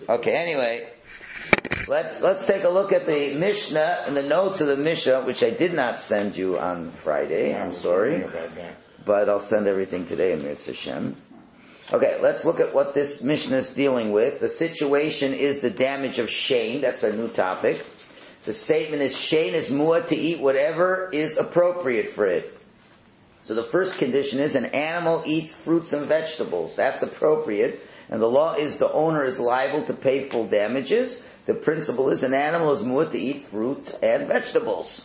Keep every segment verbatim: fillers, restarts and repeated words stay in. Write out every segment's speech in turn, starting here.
Okay, anyway, let's let's take a look at the Mishnah and the notes of the Mishnah, which I did not send you on Friday. I'm sorry, but I'll send everything today in Mirz Hashem. Okay, let's look at what this Mishnah is dealing with. The situation is the damage of Shein. That's our new topic. The statement is Shein is muad to eat whatever is appropriate for it. So the first condition is an animal eats fruits and vegetables. That's appropriate. And the law is the owner is liable to pay full damages. The principle is an animal is muad to eat fruit and vegetables.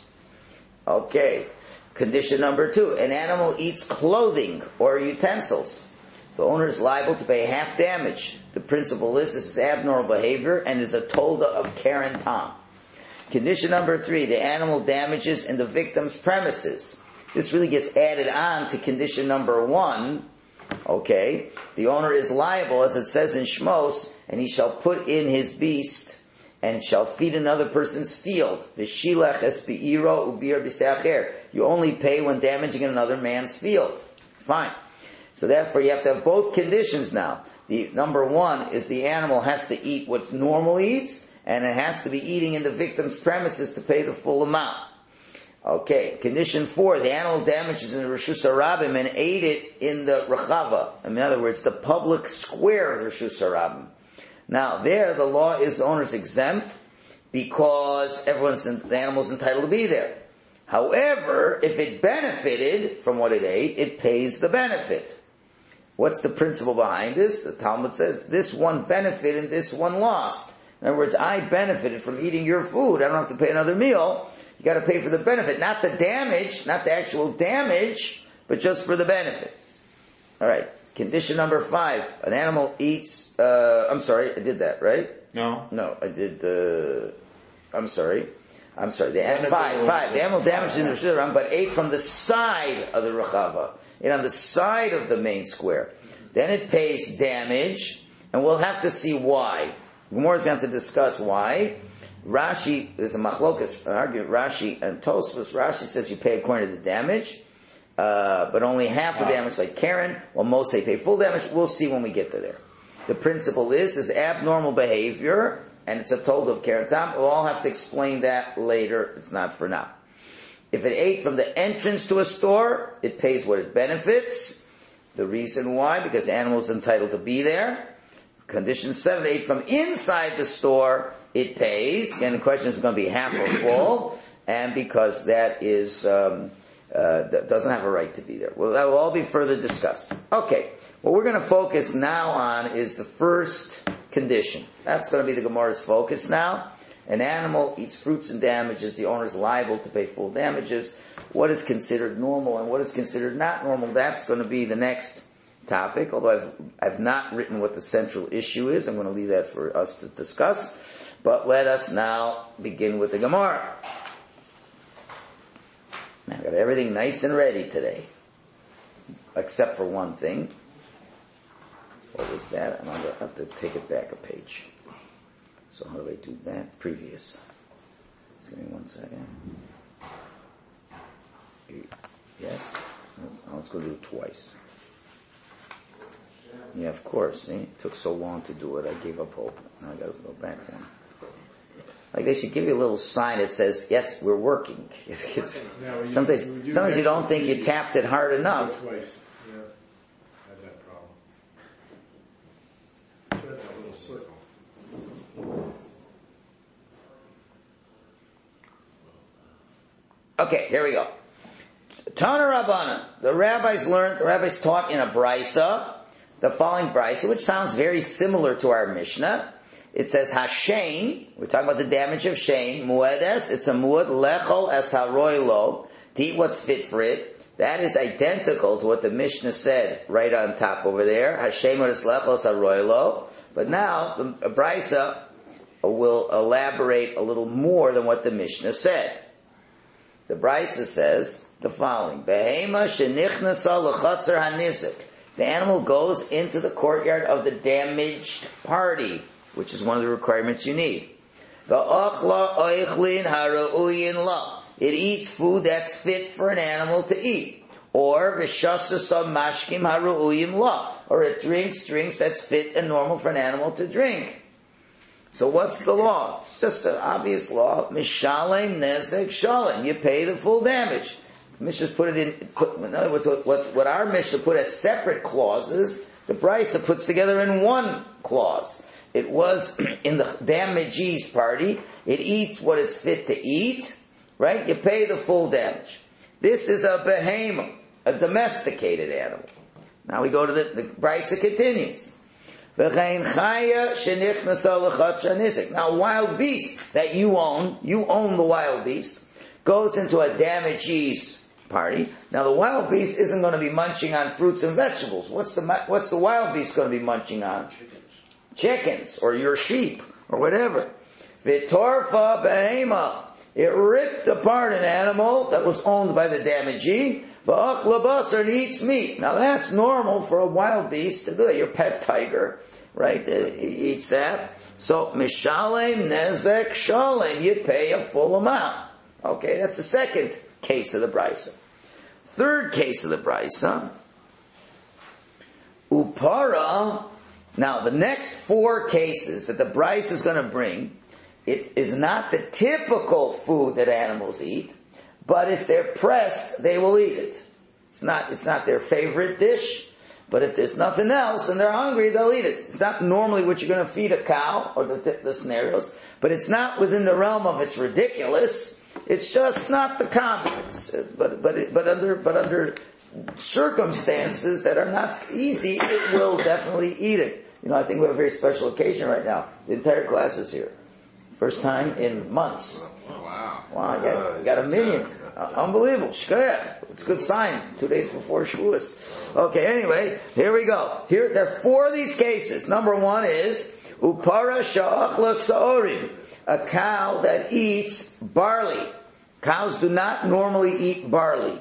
Okay. Condition number two. An animal eats clothing or utensils. The owner is liable to pay half damage. The principle is this is abnormal behavior and is a tolda of Karen Tom. Condition number three. The animal damages in the victim's premises. This really gets added on to condition number one. Okay, the owner is liable, as it says in Shmos, and he shall put in his beast and shall feed another person's field. V'shilach es be'iro u'bir b'ste'acher. You only pay when damaging another man's field. Fine. So therefore, you have to have both conditions now. The number one is the animal has to eat what normally eats, and it has to be eating in the victim's premises to pay the full amount. Okay, condition four, the animal damages in the Reshus HaRabim and ate it in the Rechava. In other words, the public square of the Reshus HaRabim. Now, there, the law is the owner's exempt because everyone's, the animal's entitled to be there. However, if it benefited from what it ate, it pays the benefit. What's the principle behind this? The Talmud says, this one benefited and this one lost. In other words, I benefited from eating your food. I don't have to pay another meal. You got to pay for the benefit, not the damage, not the actual damage, but just for the benefit. All right. Condition number five: an animal eats. Uh, I'm sorry, I did that right? No, no, I did. Uh, I'm sorry, I'm sorry. The an- five, five. The animal damages in the Reshus HaRabim, but ate from the side of the rechava, and on the side of the main square. Then it pays damage, and we'll have to see why. Gemara is going to have to discuss why. Rashi, there's a machlokas, an argument, Rashi and Tosfos. Rashi says you pay according to the damage, uh, but only half the damage like Karen, while most say pay full damage. We'll see when we get to there. The principle is, is abnormal behavior, and it's a told of Karen Tom. We'll all have to explain that later. It's not for now. If it ate from the entrance to a store, it pays what it benefits. The reason why, because the animal is entitled to be there. Condition seven, ate from inside the store, it pays. Again, the question is going to be half or full, and because that is um, uh, that doesn't have a right to be there. Well, that will all be further discussed. Okay, what we're going to focus now on is the first condition. That's going to be the Gemara's focus now. An animal eats fruits and damages. The owner is liable to pay full damages. What is considered normal and what is considered not normal? That's going to be the next topic. Although I've I've not written what the central issue is. I'm going to leave that for us to discuss. But let us now begin with the Gemara. Now, I've got everything nice and ready today. Except for one thing. What was that? I'm going to have to take it back a page. So how do I do that? Previous. Just give me one second. Yes? I was going to do it twice. Yeah, of course. See? It took so long to do it, I gave up hope. Now I got to go back one. Like they should give you a little sign that says, yes, we're working. It's, no, you, sometimes you sometimes you don't think you tapped it hard enough. Twice. Yeah, I had that problem. Try that little circle. Okay, here we go. Tana Rabbana. The rabbis learned, the rabbis taught in a brisa, the following brisa, which sounds very similar to our Mishnah. It says, Hashain, we're talking about the damage of Shain, Muedes, it's a muad, lechol es haroilo, to eat what's fit for it. That is identical to what the Mishnah said right on top over there, Hashain muedes lechol es haroilo. But now, the brisa will elaborate a little more than what the Mishnah said. The brisa says the following, Behema shenichnasa lechatzer hanisik. The animal goes into the courtyard of the damaged party, which is one of the requirements you need. V'achla oichlin hara'uyin la. It eats food that's fit for an animal to eat. Or v'shasasa mashkim hara'uyin la. Or it drinks drinks that's fit and normal for an animal to drink. So what's the law? It's just an obvious law. Mishalem nezek shalem. You pay the full damage. The Mishnah's put it in, put, in other words, what, what, what our Mishnah put as separate clauses, the Brisa puts together in one clause. It was in the damagee's party. It eats what it's fit to eat, right? You pay the full damage. This is a behemoth, a domesticated animal. Now we go to the, the Brisa continues. Now wild beast that you own, you own the wild beast, goes into a damagee's party. Now the wild beast isn't going to be munching on fruits and vegetables. What's the what's the wild beast going to be munching on? Chickens, Chickens or your sheep or whatever. Vitorfa behema. It ripped apart an animal that was owned by the damagee. V'ach labasar, and eats meat. Now that's normal for a wild beast to do it. Your pet tiger, right? He eats that. So mishalem nezek shalem. You pay a full amount. Okay, that's the second case of the Brisa. Third case of the Brisa, upara. Now the next four cases that the Brisa is going to bring, it is not the typical food that animals eat, but if they're pressed, they will eat it. It's not, it's not their favorite dish, but if there's nothing else and they're hungry, they'll eat it. It's not normally what you're going to feed a cow or the, the scenarios, but it's not within the realm of it's ridiculous. It's just not the common. But, but, but under, but under circumstances that are not easy, it will definitely eat it. You know, I think we have a very special occasion right now. The entire class is here. First time in months. Wow. Wow, you got, you got a million. Uh, unbelievable. Shkoyach. It's a good sign. Two days before Shavuos. Okay, anyway, here we go. Here, there are four of these cases. Number one is, Upara sha'achla sa'orim. A cow that eats barley. Cows do not normally eat barley.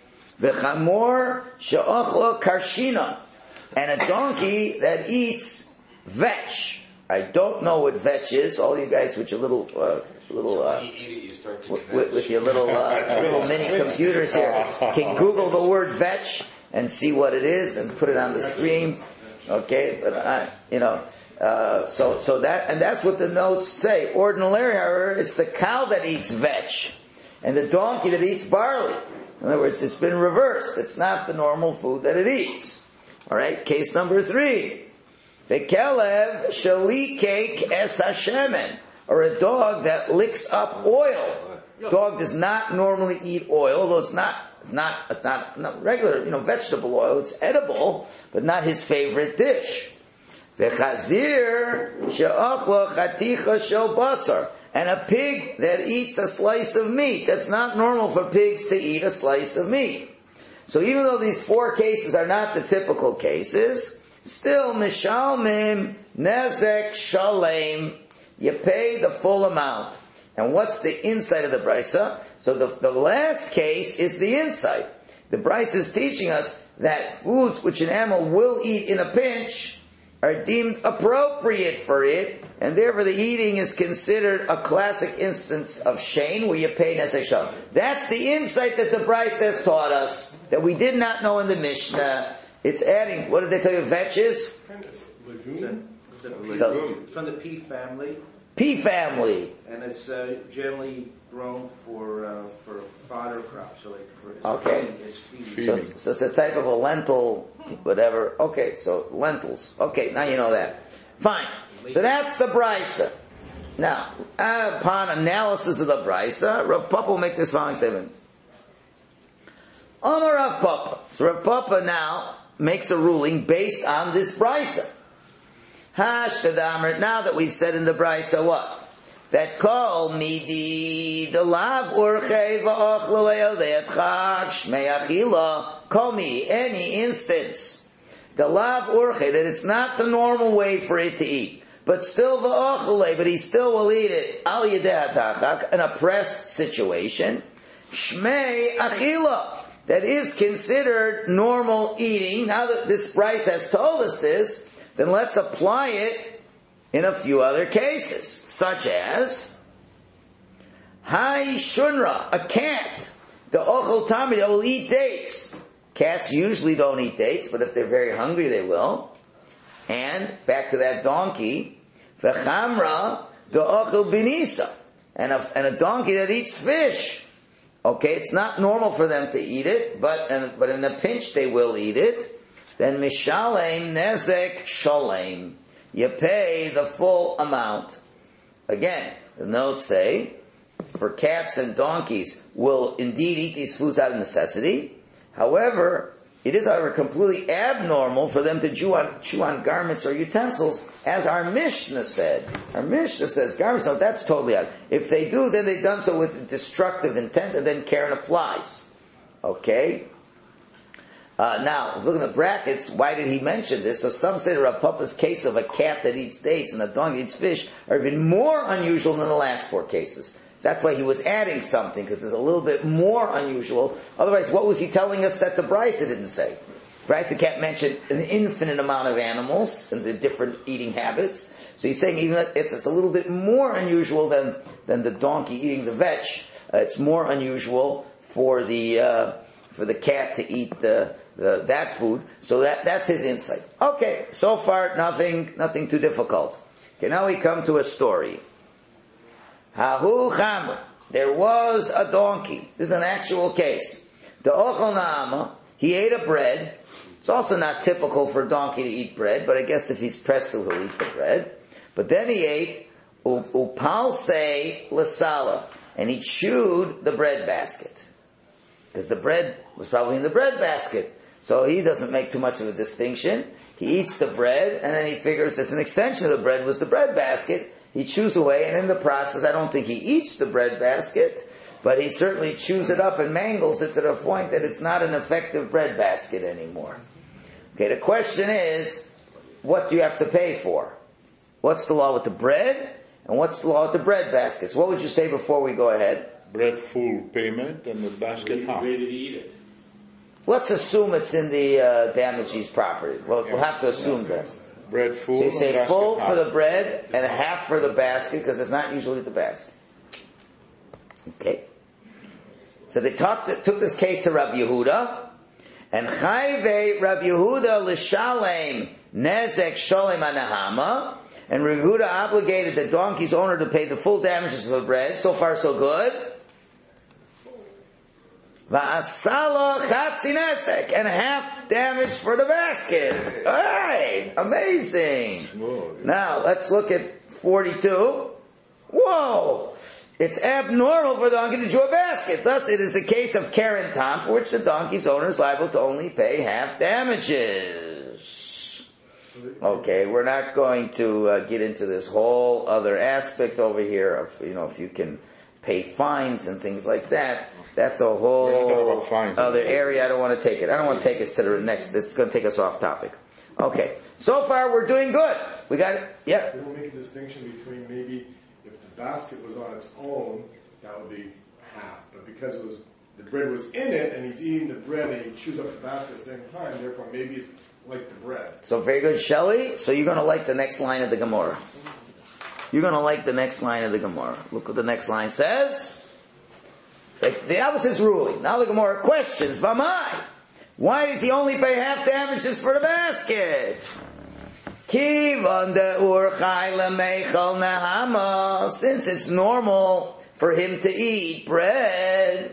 V'chamor sha'achla karshina. And a donkey that eats vetch. I don't know what vetch is. All you guys with your little, uh, little, uh, with, with your little, uh, little mini computers here, can Google the word vetch and see what it is and put it on the screen. Okay, but I, you know, uh, so so that and that's what the notes say. Ordinarily, however, it's the cow that eats vetch and the donkey that eats barley. In other words, it's been reversed. It's not the normal food that it eats. All right, case number three. The kelev shalikek es hashemen, or a dog that licks up oil. Dog does not normally eat oil, although it's not, it's not, it's not, not regular, you know, vegetable oil. It's edible, but not his favorite dish. The chazir she'achlo chaticha shel basar, and a pig that eats a slice of meat. That's not normal for pigs to eat a slice of meat. So even though these four cases are not the typical cases, still, mishalmim nezek shalem, you pay the full amount. And what's the insight of the Brisa? So the, the last case is the insight. The Brisa is teaching us that foods which an animal will eat in a pinch are deemed appropriate for it, and therefore the eating is considered a classic instance of shein, where you pay nezek shalem. That's the insight that the Brisa has taught us, that we did not know in the Mishnah. It's adding, what did they tell you vetch is? Legume? It's a, it's a So- pea, from the pea family, Pea family. and it's uh, generally grown for uh, for fodder crops, so like for it's Okay. feeding, it's feeding. So it's, so it's a type of a lentil, whatever. Okay, so lentils. Okay, now you know that. Fine. So that's the Brisa. Now, upon analysis of the Brisa, Rav Papa will make this following statement. Amar Rav Papa. So Rav Papa now makes a ruling based on this Brisa. Hashtadamer, now that we've said in the Brisa what? That kol midi the lav urchei va'ochlolei le'etchak shmei achila kol midi, any instance, the lav urchei, that it's not the normal way for it to eat, but still va'ochlolei, but he still will eat it, al yedei hadachak, an oppressed situation, shmei achila, that is considered normal eating. Now that this Brisa has told us this, then let's apply it in a few other cases, such as Hai Shunra, a cat, the Ochel Tamid, that will eat dates. Cats usually don't eat dates, but if they're very hungry, they will. And back to that donkey, V'chamra, the ochel binisa, and a, and a donkey that eats fish. Okay, it's not normal for them to eat it, but and, but in a pinch they will eat it. Then mishalem nezek shalem. You pay the full amount. Again, the notes say, for cats and donkeys will indeed eat these foods out of necessity. However, it is, however, completely abnormal for them to chew on, chew on garments or utensils, as our Mishnah said. Our Mishnah says garments, no, that's totally out. If they do, then they've done so with destructive intent, and then Karen applies. Okay? Uh, now, look at the brackets. Why did he mention this? So some say the Rav Papa's case of a cat that eats dates and a donkey eats fish are even more unusual than the last four cases. So that's why he was adding something, because it's a little bit more unusual. Otherwise, what was he telling us that the Brisa didn't say? Brisa can't mention an infinite amount of animals and the different eating habits. So he's saying even if it's a little bit more unusual than, than the donkey eating the veg, uh, it's more unusual for the, uh, for the cat to eat the, the, that food. So that, that's his insight. Okay, so far nothing, nothing too difficult. Okay, now we come to a story. Hahu chamr. There was a donkey. This is an actual case. The ochel na'ama. He ate a bread. It's also not typical for a donkey to eat bread, but I guess if he's pressed to, he'll eat the bread. But then he ate upalse lasala, and he chewed the bread basket, because the bread was probably in the bread basket. So he doesn't make too much of a distinction. He eats the bread, and then he figures as an extension of the bread was the bread basket. He chews away, and in the process, I don't think he eats the bread basket, but he certainly chews it up and mangles it to the point that it's not an effective bread basket anymore. Okay, the question is, what do you have to pay for? What's the law with the bread, and what's the law with the bread baskets? What would you say before we go ahead? Bread full payment and the basket half. Where did he eat it? Let's assume it's in the uh, damagee's property. Well, we'll have to assume that. Bread full. So you say and full half. for the bread and half for the basket, because it's not usually the basket. Okay. So they talked, took this case to Rabbi Yehuda, and Chayve Rabbi Yehuda l'shalem nezek sholem anahama, and Rabbi Yehuda obligated the donkey's owner to pay the full damages of the bread. So far, so good. Va'asalo chatzi nezek, and half damage for the basket. All right, amazing. Now let's look at forty-two. Whoa. It's abnormal for a donkey to chew a basket. Thus, it is a case of Karen Tom, for which the donkey's owner is liable to only pay half damages. Okay, we're not going to uh, get into this whole other aspect over here of, you know, if you can pay fines and things like that. That's a whole other area. I don't want to take it. I don't want to take us to the next. This is going to take us off topic. Okay, so far we're doing good. We got it. Yeah. We will make a distinction between maybe if the basket was on its own, that would be half. But because it was the bread was in it, and he's eating the bread, and he chews up the basket at the same time, therefore maybe it's like the bread. So very good, Shelley. So you're going to like the next line of the Gemara. You're going to like the next line of the Gemara. Look what the next line says. The opposite is ruling. Now the Gemara questions, Vamai. Why does he only pay half damages for the basket? Since it's normal for him to eat bread,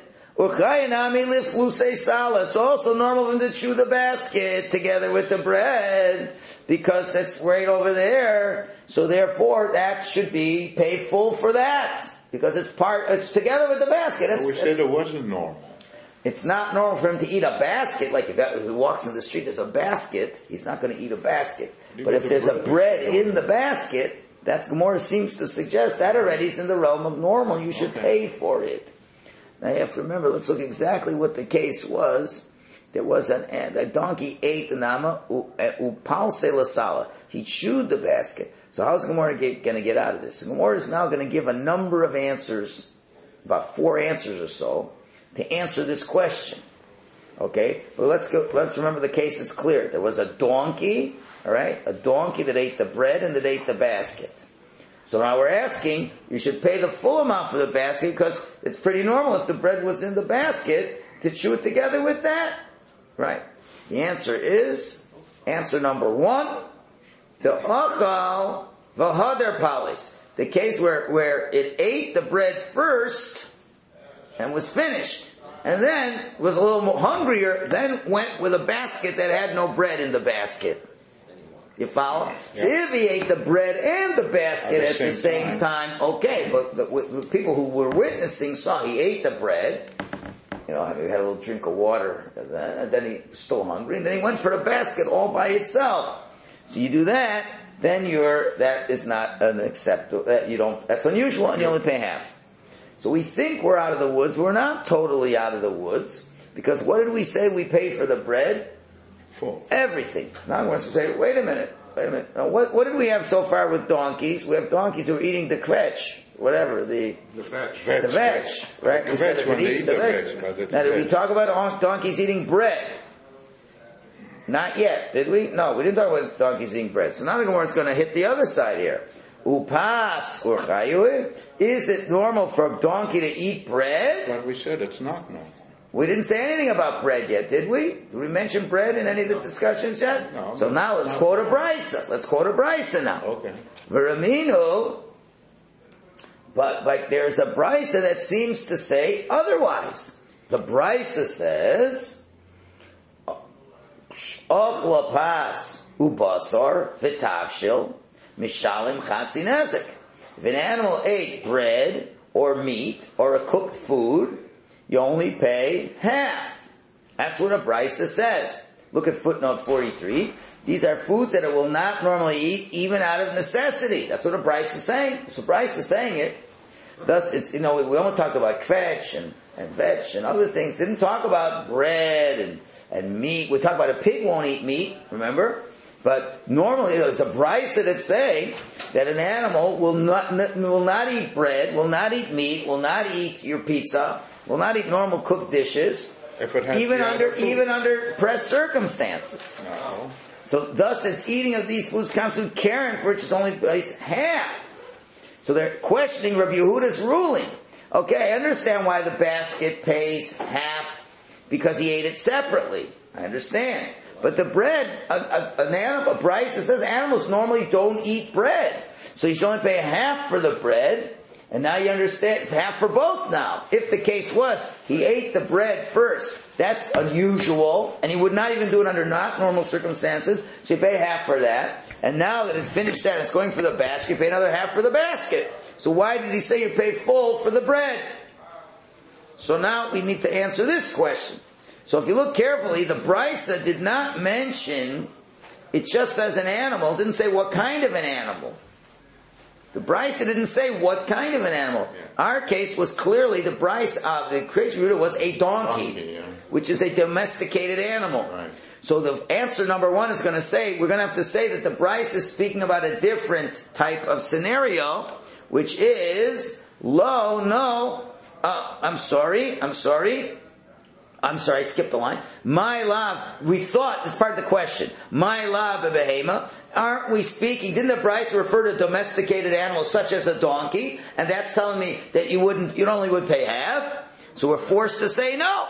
it's also normal for him to chew the basket together with the bread, because it's right over there. So therefore, that should be paid full for that, because it's part. It's together with the basket. It's, we said it wasn't normal. It's not normal for him to eat a basket. Like if he walks in the street, there's a basket. He's not going to eat a basket. But if there's a bread in the basket, that Gemara seems to suggest that already is in the realm of normal. You should pay for it. Now you have to remember, let's look exactly what the case was. There was an, a donkey ate the nama, upalse lasala. He chewed the basket. So how's Gemara going to get out of this? Gemara is now going to give a number of answers, about four answers or so, to answer this question. Okay? But let's go, let's remember the case is clear. There was a donkey, alright? A donkey that ate the bread and that ate the basket. So now we're asking, you should pay the full amount for the basket, because it's pretty normal if the bread was in the basket to chew it together with that. Right. The answer is, answer number one, the achal v'hader palis. the case where, where it ate the bread first and was finished, and then was a little more hungrier, then went with a basket that had no bread in the basket. You follow? Yeah. So if he ate the bread and the basket at the same, at the same time. time, okay, but the, the people who were witnessing saw he ate the bread, you know, he had a little drink of water, and then he was still hungry, and then he went for the basket all by itself. So you do that, then you're, that is not an acceptable, that you don't, that's unusual, and you only pay half. So we think we're out of the woods, we're not totally out of the woods, because what did we say we paid for the bread? Full. Everything. Now I'm going to say, wait a minute, wait a minute. Now what, what did we have so far with donkeys? We have donkeys who are eating the kvetch, whatever, the... The veg. The veg, right? The veg when they eat the veg. Now did we talk about donkeys eating bread? Not yet, did we? No, we didn't talk about donkeys eating bread. So now the Gemara is going to hit the other side here. Upas or chayui. Is it normal for a donkey to eat bread? But we said it's not normal. We didn't say anything about bread yet, did we? Did we mention bread in any of the discussions yet? No. So now let's quote a brisa. Let's quote a brisa now. Okay. Veraminu, but but there's a brisa that seems to say otherwise. The brisa says, "Ochla pas ubasar v'tavshil mishalim chatzi nezek." If an animal ate bread or meat or a cooked food, you only pay half. That's what a brisa says. Look at footnote forty-three. These are foods that it will not normally eat, even out of necessity. That's what a brisa is saying. So brisa is saying it. Thus, it's, you know, we only talked about kvetch and, and veg and other things. Didn't talk about bread and, and meat. We talked about a pig won't eat meat, remember? But normally there's a brisa that say that an animal will not, will not eat bread, will not eat meat, will not eat your pizza, will not eat normal cooked dishes, if it has even under even under pressed circumstances. No. So thus its eating of these foods constitutes keren, for which is only placed half. So they're questioning Rabbi Yehuda's ruling. Okay, I understand why the basket pays half, because he ate it separately. I understand. But the bread, a, a, an animal, a brisa says animals normally don't eat bread. So you should only pay half for the bread, and now you understand, half for both now. If the case was, he ate the bread first, that's unusual, and he would not even do it under not normal circumstances, so you pay half for that. And now that it's finished that, it's going for the basket, you pay another half for the basket. So why did he say you pay full for the bread? So now we need to answer this question. So if you look carefully, the brisa did not mention, it just says an animal, it didn't say what kind of an animal. The brisa didn't say what kind of an animal. Yeah. Our case was clearly the brisa, uh, the case was a donkey, donkey yeah. which is a domesticated animal. Right. So the answer number one is going to say, we're going to have to say that the brisa is speaking about a different type of scenario, which is, lo, no, uh, I'm sorry, I'm sorry, I'm sorry, I skipped the line. My love, we thought, this is part of the question. My love, behema, aren't we speaking, didn't the brisa refer to domesticated animals such as a donkey? And that's telling me that you wouldn't, you only would pay half? So we're forced to say no.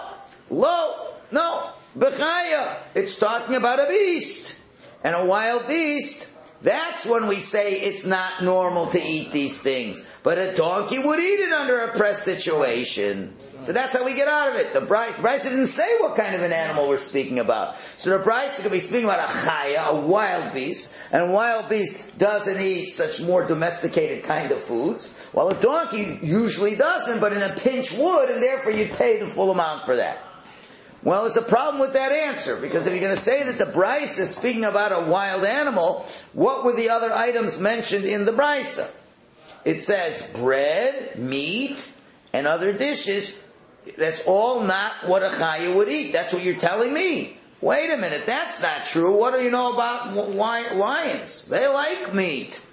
Lo, no, bechaya. It's talking about a beast. And a wild beast. That's when we say it's not normal to eat these things. But a donkey would eat it under a press situation. So that's how we get out of it. The brisa didn't say what kind of an animal we're speaking about. So the brisa could be speaking about a chaya, a wild beast, and a wild beast doesn't eat such more domesticated kind of foods, while a donkey usually doesn't, but in a pinch would, and therefore you'd pay the full amount for that. Well, it's a problem with that answer, because if you're going to say that the brisa is speaking about a wild animal, what were the other items mentioned in the brisa? It says bread, meat, and other dishes. That's all not what a chaya would eat. That's what you're telling me. Wait a minute, that's not true. What do you know about lions? They like meat.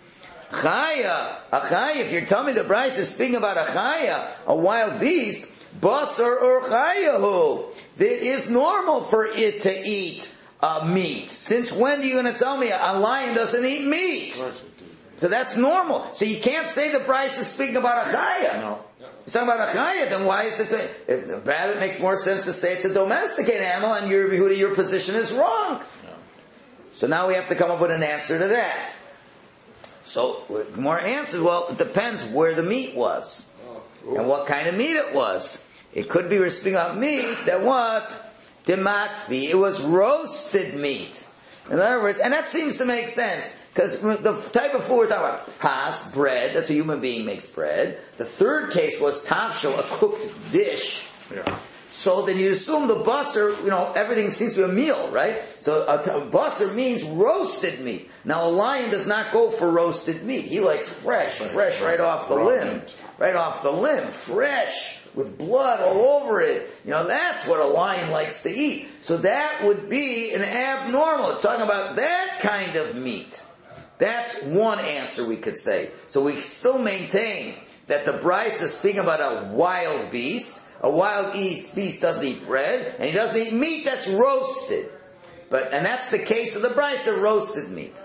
Chaya, a chaya, if you're telling me the brisa is speaking about a chaya, a wild beast, basar or chayahu, it is normal for it to eat uh, meat. Since when are you going to tell me a lion doesn't eat meat? So that's normal. So you can't say the brisa is speaking about a chaya. No. It's talking about a chaya, then why is it that, it, rather it makes more sense to say it's a domesticated animal, and your, your position is wrong. No. So now we have to come up with an answer to that. So Gemara answers, well, it depends where the meat was and what kind of meat it was. It could be we're speaking about meat that what? Dematvi. It was roasted meat. In other words, and that seems to make sense, because the type of food we're talking about, has, bread, that's a human being makes bread. The third case was tafshel, a cooked dish. Yeah. So then you assume the basar, you know, everything seems to be a meal, right? So a, a basar means roasted meat. Now a lion does not go for roasted meat. He likes fresh, fresh right off the limb. Right off the limb, fresh, with blood all over it. You know, that's what a lion likes to eat. So that would be an abnormal. It's talking about that kind of meat. That's one answer we could say. So we still maintain that the Bryce is speaking about a wild beast. A wild beast doesn't eat bread, and he doesn't eat meat that's roasted. But, and that's the case of the Bryce of roasted meat.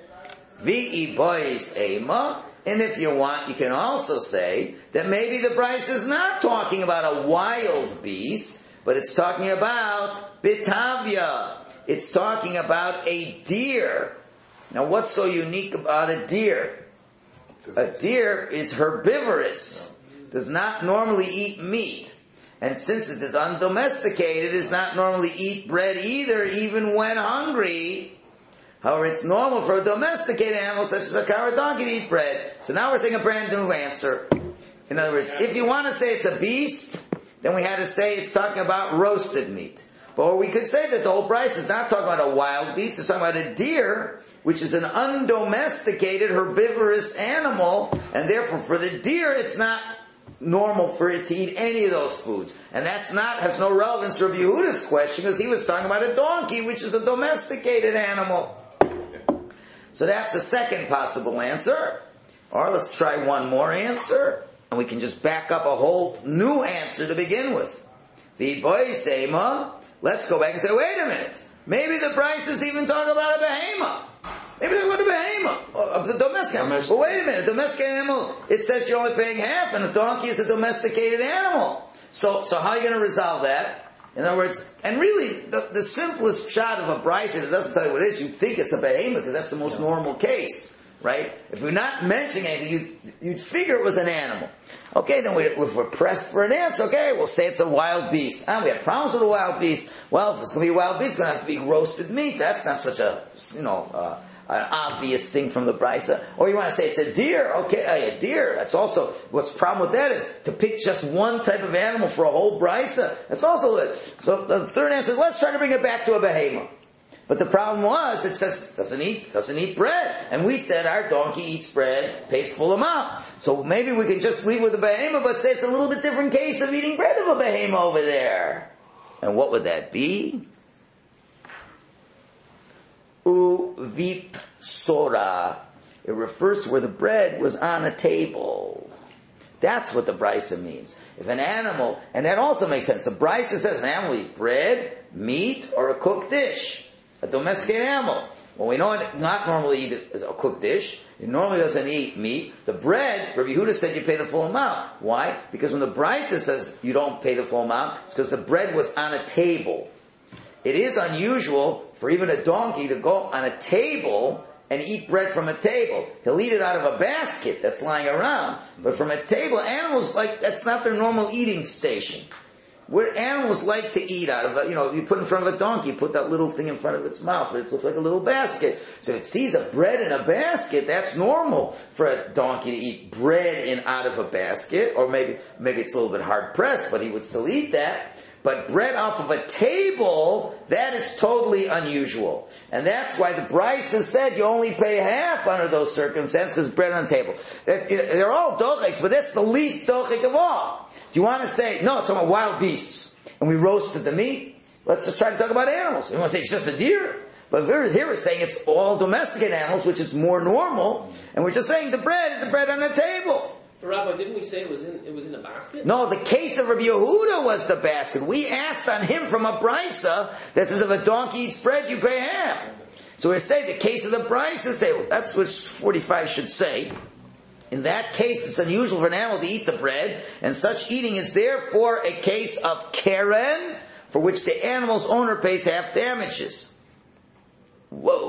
V'i bois ema. And if you want, you can also say that maybe the Bryce is not talking about a wild beast, but it's talking about bitavia. It's talking about a deer. Now what's so unique about a deer? A deer is herbivorous, does not normally eat meat. And since it is undomesticated, it does not normally eat bread either, even when hungry. However, it's normal for a domesticated animal such as a cow or donkey to eat bread. So now we're saying a brand new answer. In other words, if you want to say it's a beast, then we had to say it's talking about roasted meat. But we could say that the whole Bryce is not talking about a wild beast, it's talking about a deer, which is an undomesticated herbivorous animal, and therefore for the deer it's not normal for it to eat any of those foods. And that's not, has no relevance to Rabbi Yehuda's question, because he was talking about a donkey, which is a domesticated animal. So that's the second possible answer. Or let's try one more answer, and we can just back up a whole new answer to begin with. The boy sema. Let's go back and say, wait a minute. Maybe the Bryce is even talking about a behemoth. Maybe they're talking about a behemoth, of the domestic animal. But wait a minute, a domesticated animal, it says you're only paying half, and a donkey is a domesticated animal. So, so how are you going to resolve that? In other words, and really, the, the simplest shot of a Bryce, it doesn't tell you what it is, you think it's a behemoth, because that's the most normal case, right? If we're not mentioning anything, you'd, you'd figure it was an animal. Okay, then we, if we're pressed for an answer, okay, we'll say it's a wild beast. Ah, we have problems with a wild beast. Well, if it's going to be a wild beast, it's going to have to be roasted meat. That's not such a, you know, uh, an obvious thing from the Brisa. Or you want to say it's a deer. Okay, a deer. That's also, what's the problem with that is to pick just one type of animal for a whole Brisa. That's also it. So the third answer is, let's try to bring it back to a behemoth. But the problem was, it says, doesn't eat, doesn't eat bread. And we said our donkey eats bread, pays full amount. So maybe we can just leave with the behemoth, but say it's a little bit different case of eating bread of a behemoth over there. And what would that be? Uvip sora. It refers to where the bread was on a table. That's what the Brisa means. If an animal, and that also makes sense. The Brisa says an animal eat bread, meat, or a cooked dish. A domesticated animal. Well, we know it not normally eat a cooked dish. It normally doesn't eat meat. The bread, Rabbi Yehuda said you pay the full amount. Why? Because when the Brisa says you don't pay the full amount, it's because the bread was on a table. It is unusual for even a donkey to go on a table and eat bread from a table. He'll eat it out of a basket that's lying around. But from a table, animals, like, that's not their normal eating station. Where animals like to eat out of a, you know, you put in front of a donkey, you put that little thing in front of its mouth, it looks like a little basket. So if it sees a bread in a basket, that's normal for a donkey to eat bread in out of a basket, or maybe, maybe it's a little bit hard pressed, but he would still eat that. But bread off of a table, that is totally unusual. And that's why the Brisa said you only pay half under those circumstances, because bread on the table. They're all dochiks, but that's the least dochik of all. Do you want to say, no, it's about wild beasts, and we roasted the meat? Let's just try to talk about animals. You want to say it's just a deer? But here we're saying it's all domesticated animals, which is more normal, and we're just saying the bread is the bread on the table. But Rabbi, didn't we say it was in it was in a basket? No, the case of Rabbi Yehuda was the basket. We asked on him from a Brisa that says if a donkey eats bread, you pay half. So we say the case of the Brisa table. That's what forty-five should say. In that case, it's unusual for an animal to eat the bread, and such eating is therefore a case of keren, for which the animal's owner pays half damages. Whoa.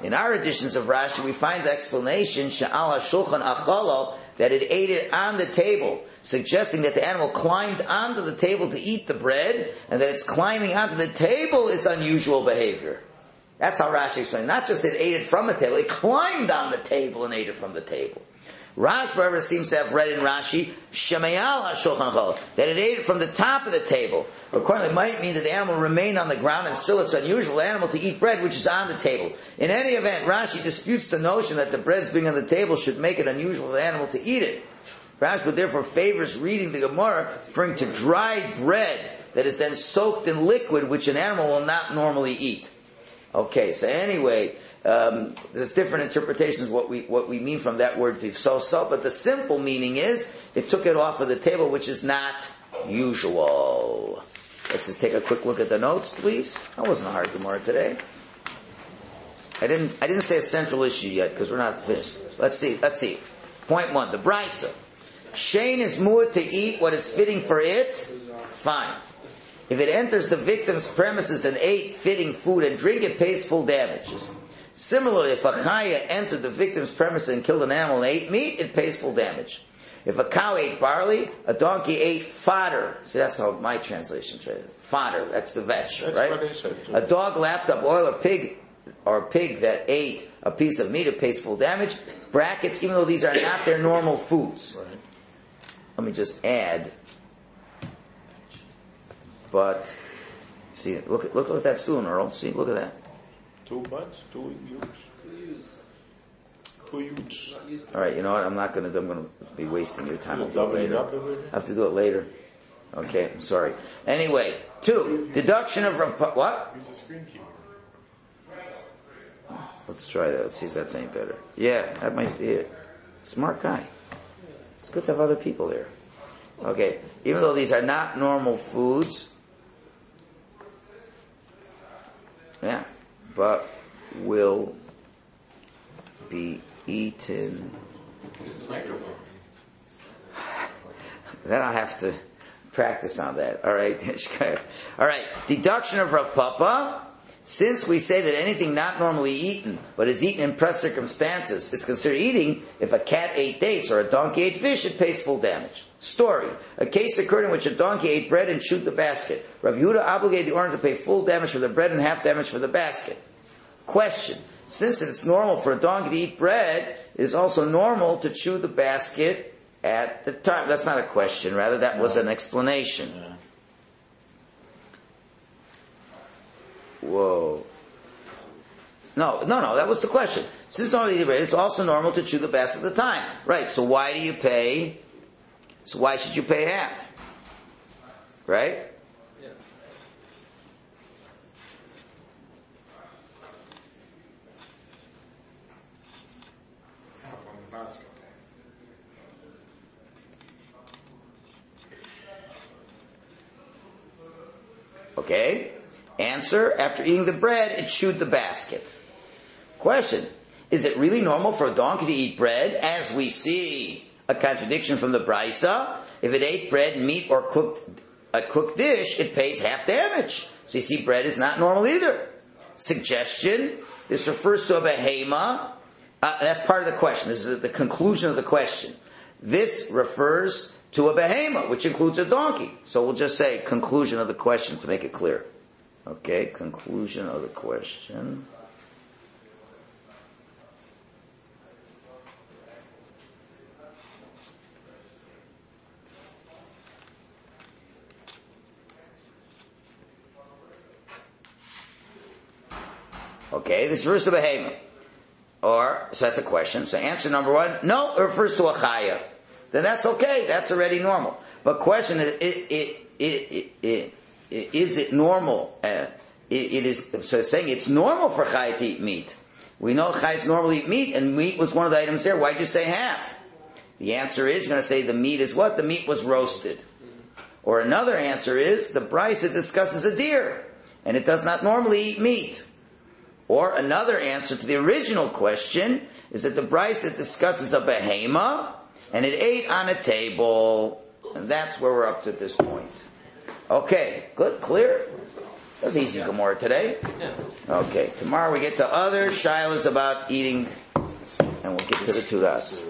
In our editions of Rashi, we find the explanation, Sha'al HaShulchan Achalo, that it ate it on the table, suggesting that the animal climbed onto the table to eat the bread, and that it's climbing onto the table is unusual behavior. That's how Rashi explained. Not just it ate it from the table, it climbed on the table and ate it from the table. Rashi, however, seems to have read in Rashi, Shemayal HaShulchan Achalo, that it ate it from the top of the table. Accordingly, it might mean that the animal remained on the ground, and still it's an unusual animal to eat bread which is on the table. In any event, Rashi disputes the notion that the bread's being on the table should make it unusual for the animal to eat it. Rashi therefore favors reading the Gemara referring to dried bread that is then soaked in liquid which an animal will not normally eat. Okay, so anyway, um, there's different interpretations what we what we mean from that word tivsoso, but the simple meaning is it took it off of the table, which is not usual. Let's just take a quick look at the notes, please. That wasn't a hard Gemara today. I didn't I didn't say a central issue yet because we're not finished. Let's see. Let's see. Point one: the brisa. Shein is muad to eat what is fitting for it. Fine. If it enters the victim's premises and ate fitting food and drink, it pays full damages. Similarly, if a chaya entered the victim's premises and killed an animal and ate meat, it pays full damage. If a cow ate barley, a donkey ate fodder. See, that's how my translation says it. Fodder, that's the veg, that's right? What they said too. A dog lapped up oil, or pig, or a pig that ate a piece of meat, it pays full damage. Brackets, even though these are not their normal foods. Right. Let me just add. But, see, look at, look at what that's doing, Earl. See, look at that. Two butts, two ewes. Two use. Two ewes. Not used to. All right, you know what? I'm not going to. I'm going to be wasting your time. I'll do it Double it later. up a bit. I have to do it later. Okay, I'm sorry. Anyway, two deduction of what? Use a screen keeper. Let's try that. Let's see if that's any better. Yeah, that might be it. Smart guy. It's good to have other people there. Okay, even though these are not normal foods, yeah, but will be eaten. Use the microphone. Then I'll have to practice on that. All right. All right. Deduction of Rav Papa. Since we say that anything not normally eaten, but is eaten in press circumstances, is considered eating, if a cat ate dates or a donkey ate fish, it pays full damage. Story. A case occurred in which a donkey ate bread and chewed the basket. Rav Yehuda obligated the owner to pay full damage for the bread and half damage for the basket. Question. Since it's normal for a donkey to eat bread, it is also normal to chew the basket at the time. That's not a question, rather that was an explanation. Yeah. Whoa. No, no, no, that was the question. Since normally it's also normal to chew the basket at the time. Right, so why do you pay? So why should you pay half? Right? Yeah. Half on the basket. Okay. Answer, after eating the bread, it chewed the basket. Question, is it really normal for a donkey to eat bread? As we see a contradiction from the Brisa, if it ate bread, meat, or cooked a cooked dish, it pays half damage. So you see, bread is not normal either. Suggestion, this refers to a behema. Uh, that's part of the question. This is the conclusion of the question. This refers to a behema, which includes a donkey. So we'll just say conclusion of the question to make it clear. Okay, conclusion of the question. Okay, this refers to behema. Or, so that's a question. So answer number one, no, it refers to a chaya. Then that's okay, that's already normal. But question is, it, it, it, it, it, is it normal? Uh, it, it is, so it's saying it's normal for chaya to eat meat. We know chayas normally eat meat, and meat was one of the items there. Why'd you say half? The answer is, you're going to say the meat is what? The meat was roasted. Or another answer is, the brisa discusses a deer, and it does not normally eat meat. Or another answer to the original question is that the brisa discusses a behema, and it ate on a table. And that's where we're up to at this point. Okay, good, clear? That was easy Gemara today. Yeah. Okay, tomorrow we get to other shilas about eating, and we'll get to the two dots.